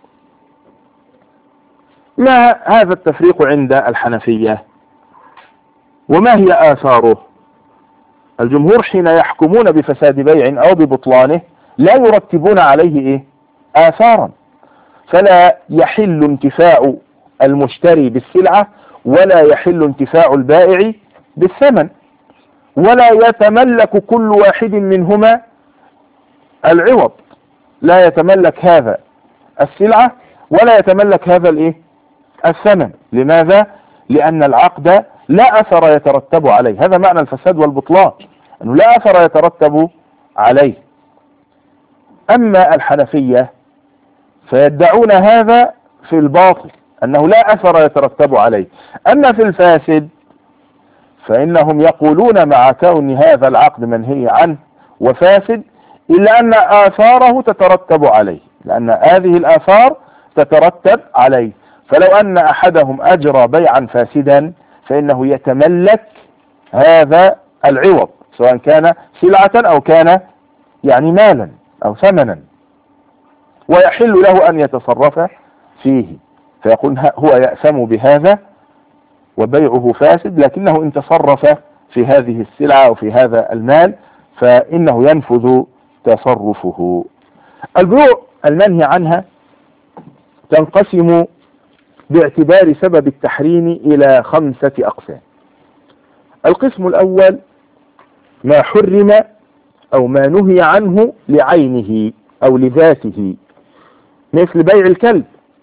ما هذا التفريق عند الحنفية؟ وما هي آثاره؟ الجمهور حين يحكمون بفساد بيع أو ببطلانه لا يرتبون عليه آثارا، فلا يحل انتفاع المشتري بالسلعة ولا يحل انتفاع البائع بالثمن، ولا يتملك كل واحد منهما العوض، لا يتملك هذا السلعة ولا يتملك هذا الثمن. لماذا؟ لأن العقد لا أثر يترتب عليه. هذا معنى الفساد والبطلان، أنه لا أثر يترتب عليه. أما الحنفية فيدعون هذا في الباطل، أنه لا أثر يترتب عليه. أما في الفاسد فإنهم يقولون مع كون هذا العقد منهي عنه وفاسد إلا أن آثاره تترتب عليه، لأن هذه الآثار تترتب عليه. فلو أن أحدهم أجرى بيعا فاسدا فإنه يتملك هذا العوض، سواء كان سلعة أو كان مالا أو ثمنا، ويحل له أن يتصرف فيه، فيقول هو يأثم بهذا وبيعه فاسد، لكنه إن تصرف في هذه السلعة أو في هذا المال فإنه ينفذ تصرفه. البيوع المنهي عنها تنقسم باعتبار سبب التحريم إلى 5 أقسام. القسم الأول ما حرم أو ما نهي عنه لعينه أو لذاته، مثل بيع الكلب،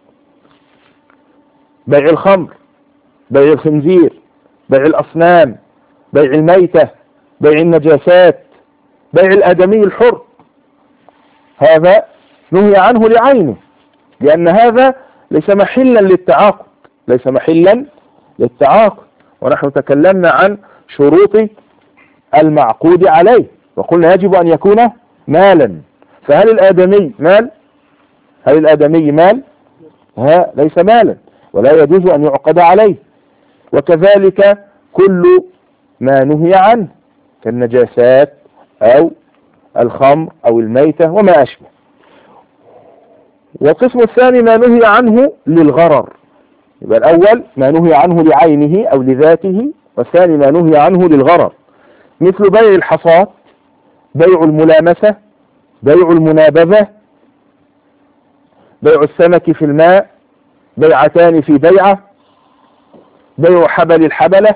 بيع الخمر، بيع الخنزير، بيع الأصنام، بيع الميتة، بيع النجاسات، بيع الآدمي الحر. هذا نهي عنه لعينه، لأن هذا ليس محلا للتعاقد، ليس محلا للتعاقد. ونحن تكلمنا عن شروط المعقود عليه وقلنا يجب أن يكون مالا. فهل الآدمي مال؟ هل الآدمي مال؟ ليس مالا ولا يجوز أن يعقد عليه. وكذلك كل ما نهي عنه كالنجاسات أو الخمر أو الميتة وما أشبه. والقسم الثاني ما نهي عنه للغرر. يبقى الأول ما نهي عنه لعينه أو لذاته، والثاني ما نهي عنه للغرر، مثل بيع الحصاة، بيع الملامسة، بيع المنابذة، بيع السمك في الماء، بيعتان في بيعة، بيع حبل الحبلة،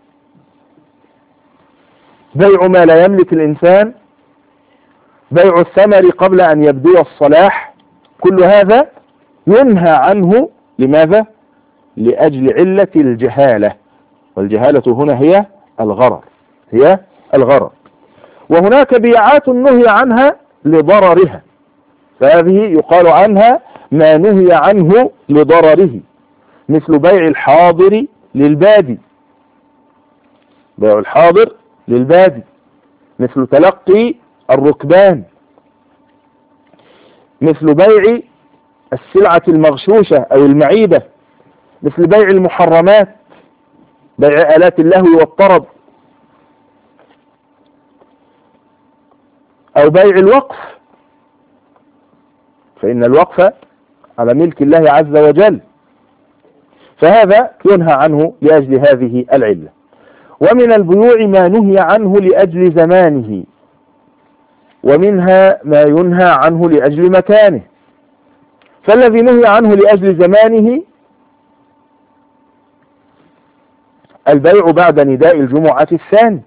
بيع ما لا يملك الإنسان، بيع الثمر قبل أن يبدو الصلاح. كل هذا ينهى عنه. لماذا؟ لأجل علة الجهالة، والجهالة هنا هي الغرر، هي الغرر. وهناك بيعات نهي عنها لضررها، فهذه يقال عنها ما نهي عنه لضرره، مثل بيع الحاضر للبادي، بيع الحاضر للبادي، مثل تلقي الركبان، مثل بيع السلعة المغشوشة أو المعيبة، مثل بيع المحرمات، بيع آلات اللهو والطرب، أو بيع الوقف، فإن الوقف على ملك الله عز وجل، فهذا ينهى عنه لأجل هذه العلة. ومن البيوع ما نهي عنه لأجل زمانه، ومنها ما ينهى عنه لأجل مكانه. فالذي نهي عنه لأجل زمانه البيع بعد نداء الجمعة الثاني،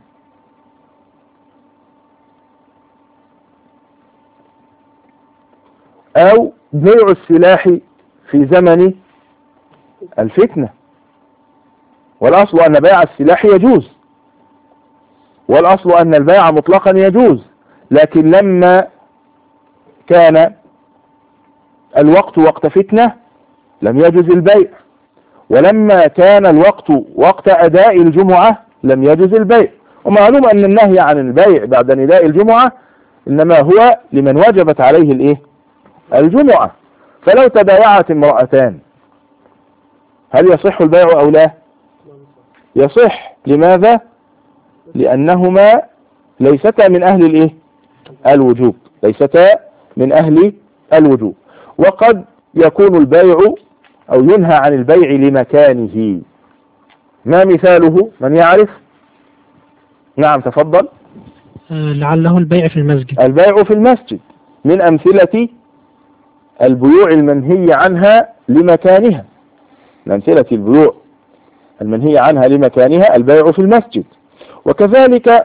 أو بيع السلاح في زمن الفتنة. والأصل أن بيع السلاح يجوز، والأصل أن البيع مطلقا يجوز، لكن لما كان الوقت وقت فتنة لم يجوز البيع، ولما كان الوقت وقت أداء الجمعة لم يجوز البيع. ومعلوم أن النهي عن البيع بعد نداء الجمعة إنما هو لمن وجبت عليه الجمعة. فلو تبايعت امرأتان هل يصح البيع أو لا؟ يصح. لماذا؟ لأنهما ليستا من أهل الوجوب، ليستا من أهل الوجوب. وقد يكون البيع أو ينهى عن البيع لمكانه. ما مثاله؟ من يعرف؟ نعم تفضل. لعله البيع في المسجد. البيع في المسجد من أمثلة البيوع المنهي عنها لمكانها، من أمثلة البيوع المنهي عنها لمكانها البيع في المسجد. وكذلك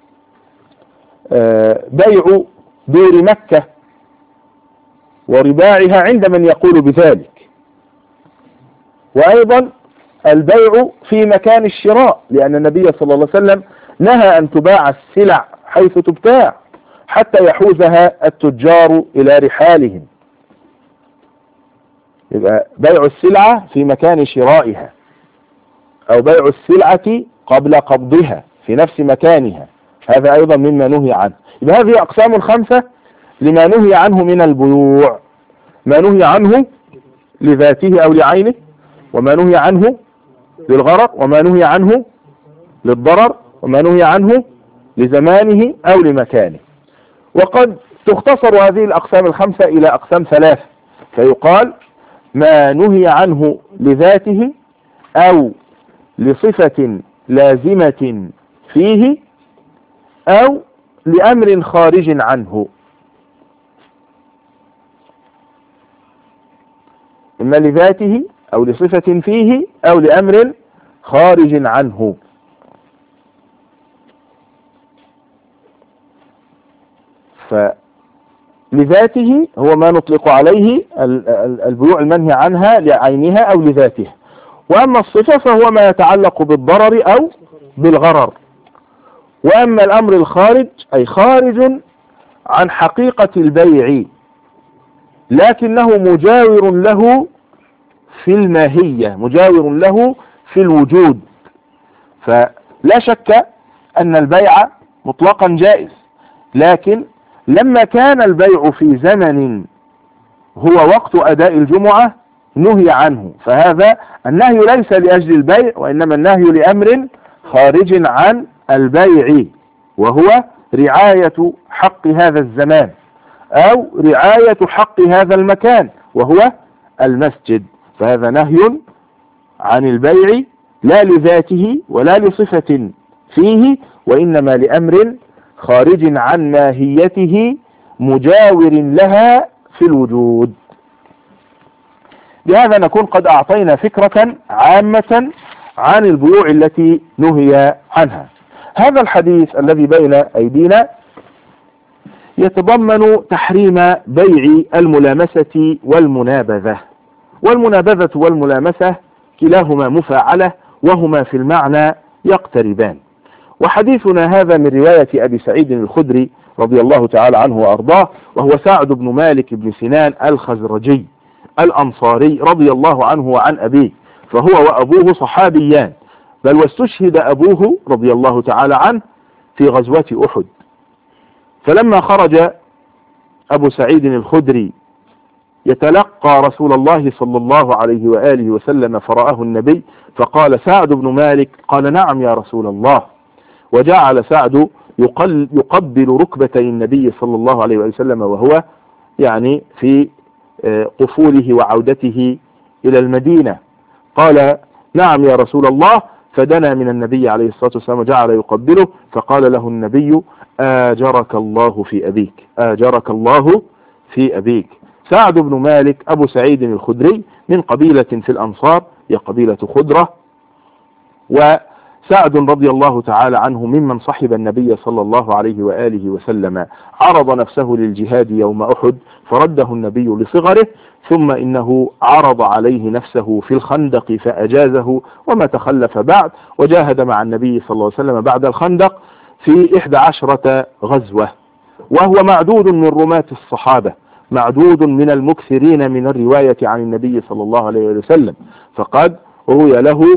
بيع دور مكة ورباعها عند من يقول بذلك. وأيضا البيع في مكان الشراء، لأن النبي صلى الله عليه وسلم نهى أن تباع السلع حيث تبتاع حتى يحوزها التجار إلى رحالهم. يبقى بيع السلعة في مكان شرائها، أو بيع السلعة قبل قبضها في نفس مكانها، هذا أيضا مما نهي عنه. يبقى هذه أقسام 5 لما نهي عنه من البيوع: ما نهي عنه لذاته أو لعينه، وما نهي عنه للغرر، وما نهي عنه للضرر، وما نهي عنه لزمانه أو لمكانه. وقد تختصر هذه الأقسام 5 إلى أقسام 3، فيقال ما نهي عنه لذاته أو لصفة لازمة فيه أو لأمر خارج عنه، إما لذاته أو لصفة فيه أو لأمر خارج عنه. فلذاته هو ما نطلق عليه البيوع المنهي عنها لعينها أو لذاته، وأما الصفة فهو ما يتعلق بالضرر أو بالغرر. وأما الأمر الخارج أي خارج عن حقيقة البيع لكنه مجاور له في الماهية، مجاور له في الوجود. فلا شك أن البيع مطلقا جائز، لكن لما كان البيع في زمن هو وقت أداء الجمعة نهي عنه، فهذا النهي ليس لأجل البيع، وإنما النهي لأمر خارج عن البيع، وهو رعاية حق هذا الزمان أو رعاية حق هذا المكان وهو المسجد. فهذا نهي عن البيع لا لذاته ولا لصفة فيه، وإنما لأمر خارج عن ماهيته مجاور لها في الوجود. بهذا نكون قد أعطينا فكرة عامة عن البيوع التي نهي عنها. هذا الحديث الذي بين أيدينا يتضمن تحريم بيع الملامسة والمنابذة. والمنابذة والملامسة كلاهما مفاعلة وهما في المعنى يقتربان. وحديثنا هذا من رواية أبي سعيد الخدري رضي الله تعالى عنه وأرضاه، وهو سعد بن مالك بن سنان الخزرجي الأنصاري رضي الله عنه وعن أبيه، فهو وأبوه صحابيان، بل واستشهد أبوه رضي الله تعالى عنه في غزوة أحد. فلما خرج أبو سعيد الخدري يتلقى رسول الله صلى الله عليه وآله وسلم فرآه النبي فقال سعد بن مالك قال نعم يا رسول الله، وجعل سعد يقبل ركبتي النبي صلى الله عليه وآله وسلم وهو يعني في قفوله وعودته إلى المدينة. قال نعم يا رسول الله، فدنا من النبي عليه الصلاة والسلام وجعل يقبله، فقال له النبي آجرك الله في أبيك، آجرك الله في أبيك. سعد بن مالك أبو سعيد الخدري من قبيلة في الأنصار هي قبيلة خدرة، وسعد رضي الله تعالى عنه ممن صحب النبي صلى الله عليه وآله وسلم، عرض نفسه للجهاد يوم أحد فرده النبي لصغره، ثم إنه عرض عليه نفسه في الخندق فأجازه وما تخلف بعد، وجاهد مع النبي صلى الله عليه وسلم بعد الخندق في 11 غزوة، وهو معدود من رماة الصحابة، معدود من المكثرين من الرواية عن النبي صلى الله عليه وسلم، فقد روي له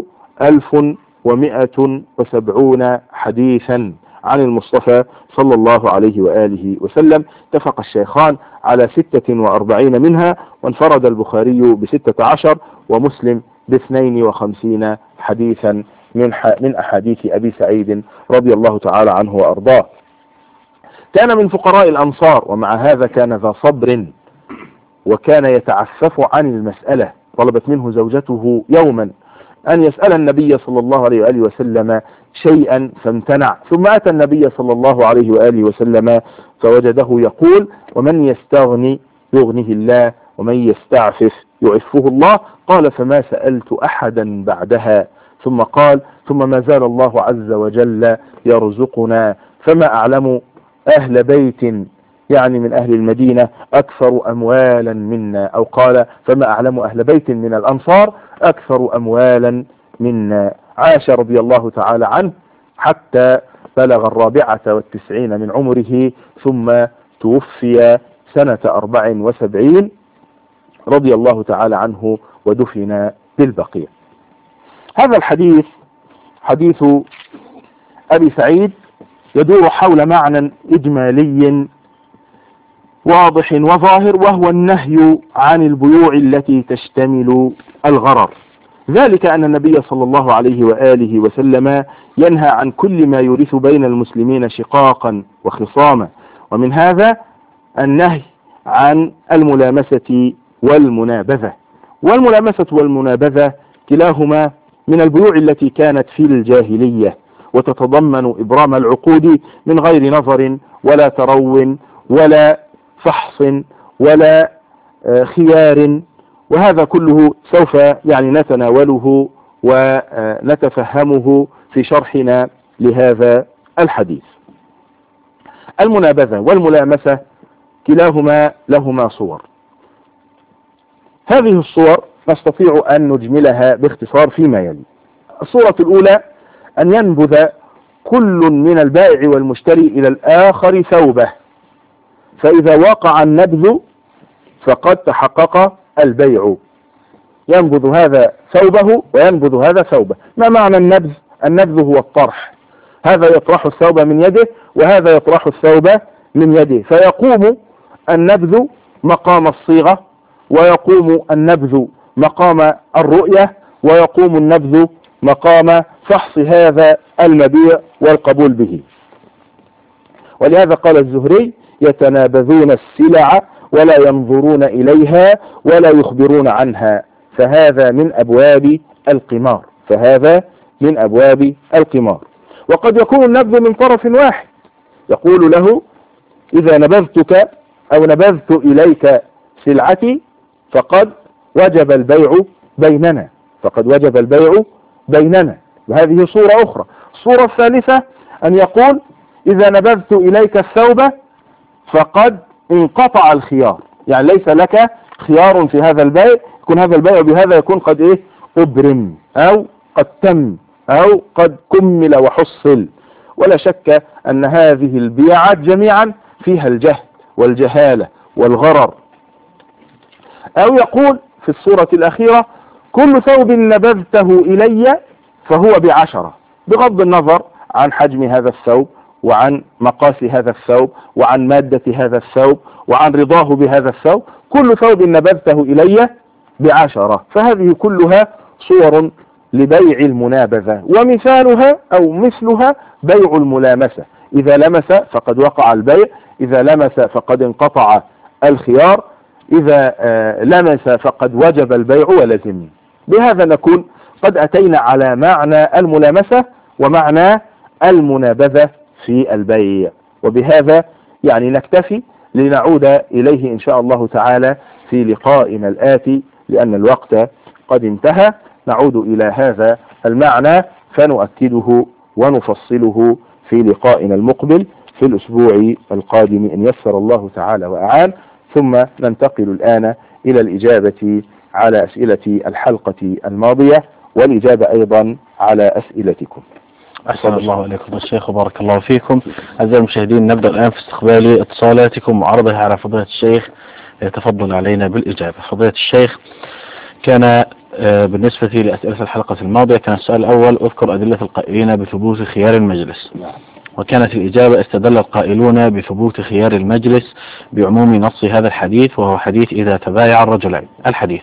1170 حديثا عن المصطفى صلى الله عليه وآله وسلم. اتفق الشيخان على 46 منها، وانفرد البخاري ب16 ومسلم ب52 حديثا من أحاديث أبي سعيد رضي الله تعالى عنه وأرضاه. كان من فقراء الأنصار، ومع هذا كان ذا صبر وكان يتعفف عن المسألة. طلبت منه زوجته يوما أن يسأل النبي صلى الله عليه وآله وسلم شيئا فامتنع، ثم أتى النبي صلى الله عليه وآله وسلم فوجده يقول ومن يستغني يغنه الله ومن يستعفف يعفه الله. قال فما سألت أحدا بعدها، ثم قال ثم ما زال الله عز وجل يرزقنا، فما أعلم أهل بيت يعني من أهل المدينة أكثر أموالا منا، أو قال فما أعلم أهل بيت من الأنصار أكثر أموالا منا. عاش رضي الله تعالى عنه حتى بلغ 94 من عمره، ثم توفي سنة 74 رضي الله تعالى عنه ودفن بالبقيع. هذا الحديث حديث أبي سعيد يدور حول معنى إجمالي واضح وظاهر، وهو النهي عن البيوع التي تشتمل الغرر. ذلك أن النبي صلى الله عليه وآله وسلم ينهى عن كل ما يورث بين المسلمين شقاقا وخصاما، ومن هذا النهي عن الملامسة والمنابذة. والملامسة والمنابذة كلاهما من البيوع التي كانت في الجاهلية، وتتضمن إبرام العقود من غير نظر ولا ترو ولا فحص ولا خيار، وهذا كله سوف يعني نتناوله ونتفهمه في شرحنا لهذا الحديث. المنابذة والملامسة كلاهما لهما صور. هذه الصور نستطيع أن نجملها باختصار فيما يلي. الصورة الأولى أن ينبذ كل من البائع والمشتري إلى الآخر ثوبه، فإذا وقع النبذ فقد تحقق البيع. ينبذ هذا ثوبه وينبذ هذا ثوبه. ما معنى النبذ؟ النبذ هو الطرح، هذا يطرح الثوب من يده وهذا يطرح الثوب من يده، فيقوم النبذ مقام الصيغة، ويقوم النبذ مقام الرؤية، ويقوم النبذ مقام فحص هذا المبيع والقبول به. ولهذا قال الزهري: يتنابذون السلع ولا ينظرون إليها ولا يخبرون عنها، فهذا من أبواب القمار، فهذا من أبواب القمار. وقد يكون النبذ من طرف واحد، يقول له: إذا نبذتك أو نبذت إليك سلعتي فقد وجب البيع بيننا، فقد وجب البيع بيننا. وهذه صورة أخرى. الصورة الثالثة أن يقول: إذا نبذت إليك الثوب فقد انقطع الخيار، يعني ليس لك خيار في هذا البيع، يكون هذا البيع بهذا يكون قد أبرم أو قد تم أو قد كمل وحصل. ولا شك أن هذه البيعات جميعا فيها الجهل والجهالة والغرر. أو يقول في الصورة الأخيرة: كل ثوب نبذته إلي فهو ب10، بغض النظر عن حجم هذا الثوب وعن مقاس هذا الثوب وعن مادة هذا الثوب وعن رضاه بهذا الثوب، كل ثوب نبذته إلي ب10. فهذه كلها صور لبيع المنابذة، ومثالها أو مثلها بيع الملامسة. إذا لمس فقد وقع البيع، إذا لمس فقد انقطع الخيار، إذا لمس فقد وجب البيع ولزم. بهذا نكون قد أتينا على معنى الملامسة ومعنى المنابذة في البيع. وبهذا يعني نكتفي، لنعود إليه إن شاء الله تعالى في لقائنا الآتي، لأن الوقت قد انتهى. نعود إلى هذا المعنى فنؤكده ونفصله في لقائنا المقبل في الأسبوع القادم إن يسر الله تعالى وأعان. ثم ننتقل الآن إلى الإجابة على أسئلة الحلقة الماضية والإجابة أيضا على أسئلتكم. أحسن الله عليكم الشيخ وبارك الله فيكم. أعزائي المشاهدين، نبدأ الآن في استقبال اتصالاتكم وعرضها على فضيلة الشيخ يتفضل علينا بالإجابة. فضيلة الشيخ، كان بالنسبة لأسئلة الحلقة الماضية كان السؤال الأول: أذكر أدلة القائلين بثبوت خيار المجلس. وكانت الإجابة: استدل القائلون بثبوت خيار المجلس بعموم نص هذا الحديث، وهو حديث إذا تبايع الرجلين الحديث.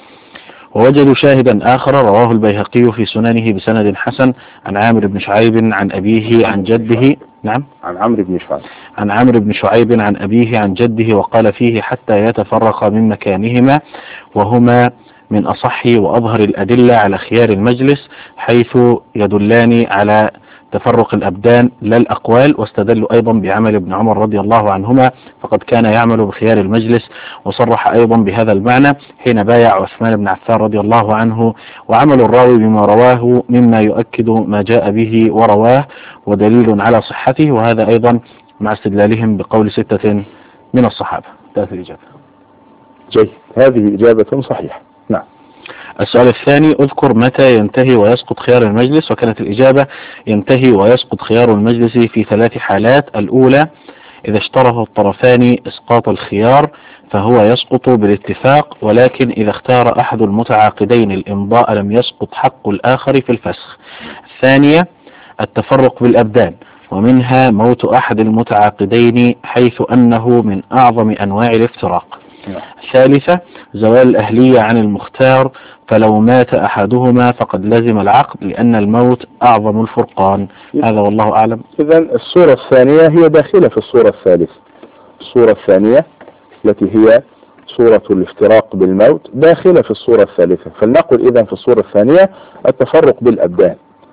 ووجدوا شاهدا آخر رواه البيهقي في سننه بسند حسن عن عامر بن شعيب عن أبيه عن جده. نعم، عن عمرو بن شعيب عن عمرو بن شعيب عن أبيه عن جده، وقال فيه: حتى يتفرق من مكانهما، وهما من أصح وأظهر الأدلة على خيار المجلس، حيث يدلان على تفرق الأبدان لا الأقوال. واستدلوا أيضا بعمل ابن عمر رضي الله عنهما، فقد كان يعمل بخيار المجلس، وصرح أيضا بهذا المعنى حين بايع عثمان بن عفان رضي الله عنه. وعمل الراوي بما رواه مما يؤكد ما جاء به ورواه، ودليل على صحته، وهذا أيضا مع استدلالهم بقول 6 من الصحابة. انتهت الإجابة. جيد، هذه إجابة صحيحة. نعم. السؤال الثاني: اذكر متى ينتهي ويسقط خيار المجلس. وكانت الإجابة: ينتهي ويسقط خيار المجلس في 3 حالات. الأولى: إذا اشترط الطرفان إسقاط الخيار فهو يسقط بالاتفاق، ولكن إذا اختار أحد المتعاقدين الإمضاء لم يسقط حق الآخر في الفسخ. الثانية: التفرق بالأبدان، ومنها موت أحد المتعاقدين حيث أنه من أعظم أنواع الافتراق. الثالثة: زوال الأهلية عن المختار، فلو مات أحدهما فقد لزم العقد، لأن الموت أعظم الفرقان. هذا والله أعلم. إذن الصورة الثانية هي داخلة في الصورة الثالثة. الصورة الثانية التي هي صورة الافتراق بالموت داخلة في الصورة الثالثة. فلنقل إذن في الصورة الثانية التفرق بالأبدان،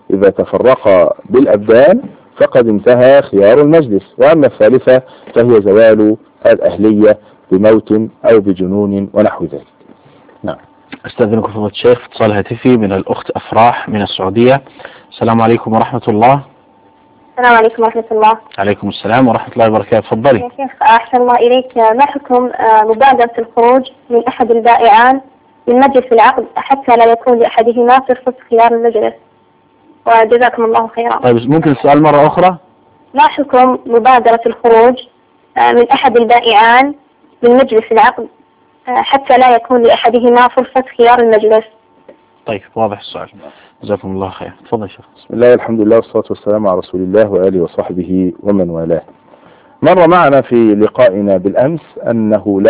إذا تفرق بالأبدان فقد انتهى خيار المجلس. وأما الثالثة فهي زوال الأهلية بموت أو بجنون ونحو ذلك. نعم. أستاذنكم فضيلة الشيخ اتصال هاتفي من الأخت أفراح من السعودية. السلام عليكم ورحمة الله. السلام عليكم ورحمة الله. عليكم السلام ورحمة الله وبركاته. تفضلي. يا شيخ أحسن الله إليك، ما حكم مبادرة الخروج من أحد البائعان من مجلس العقد حتى لا يكون لأحدهما فرصة خيار المجلس؟ وجزاكم الله خيرا. طيب ممكن السؤال مرة أخرى؟ ما حكم مبادرة الخروج من أحد البائعان من مجلس العقد حتى لا يكون لأحدهما فرصة خيار المجلس؟ طيب واضح السؤال، جزاكم الله خير. تفضل يا شيخ. بسم الله والحمد لله والصلاة والسلام على رسول الله وآله وصحبه ومن والاه. مر معنا في لقائنا بالأمس أنه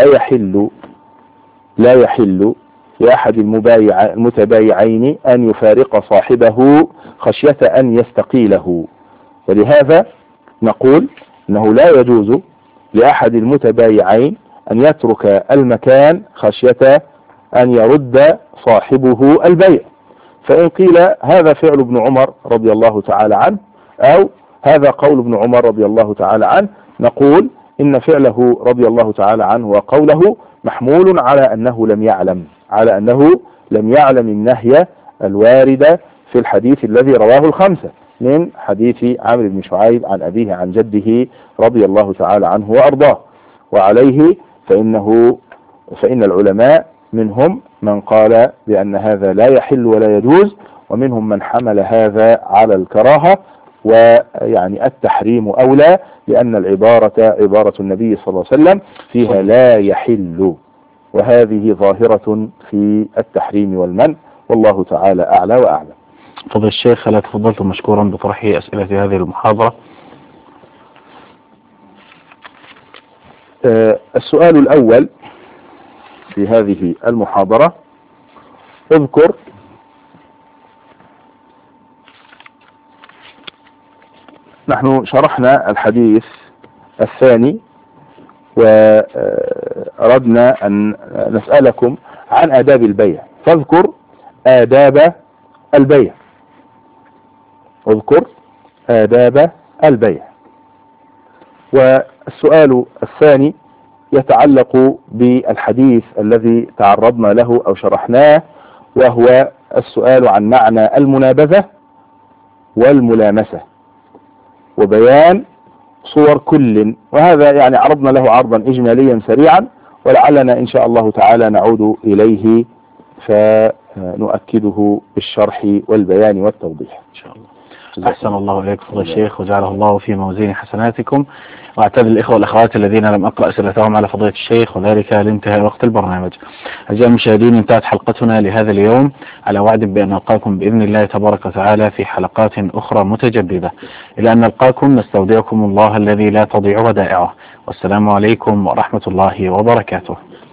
لا يحل لأحد المتبايعين أن يفارق صاحبه خشية أن يستقيله، ولهذا نقول أنه لا يجوز لأحد المتبايعين أن يترك المكان خشية أن يرد صاحبه البيع. فإن قيل هذا فعل ابن عمر رضي الله تعالى عنه أو هذا قول ابن عمر رضي الله تعالى عنه، نقول إن فعله رضي الله تعالى عنه وقوله محمول على أنه لم يعلم النهي الوارد في الحديث الذي رواه الخمسة من حديث عمرو بن شعيب عن أبيه عن جده رضي الله تعالى عنه وأرضاه. وعليه فإن العلماء منهم من قال بأن هذا لا يحل ولا يجوز، ومنهم من حمل هذا على الكراهة، ويعني التحريم أولى، لأن عبارة النبي صلى الله عليه وسلم فيها لا يحل، وهذه ظاهرة في التحريم والمنع، والله تعالى أعلى وأعلم. فضل الشيخ، هل تفضلتم مشكورا بطرح أسئلة هذه المحاضرة؟ السؤال الأول في هذه المحاضرة: اذكر نحن شرحنا الحديث الثاني وأردنا أن نسألكم عن آداب البيع، فاذكر آداب البيع. اذكر آداب البيع. والسؤال الثاني يتعلق بالحديث الذي تعرضنا له أو شرحناه، وهو السؤال عن معنى المنابذة والملامسة وبيان صور كل، وهذا يعني عرضنا له عرضا إجماليا سريعا، ولعلنا إن شاء الله تعالى نعود إليه فنؤكده بالشرح والبيان والتوضيح إن شاء الله. أحسن الله إليكم فضل الشيخ وجعله الله في موازين حسناتكم، واعتذر الإخوة والأخوات الذين لم أقرأ أسئلتهم على فضيلة الشيخ وذلك لانتهاء وقت البرنامج. أعزائي المشاهدين، انتهت حلقتنا لهذا اليوم، على وعد بأن نلقاكم بإذن الله تبارك وتعالى في حلقات أخرى متجددة. إلى أن نلقاكم نستودعكم الله الذي لا تضيع ودائعه، والسلام عليكم ورحمة الله وبركاته.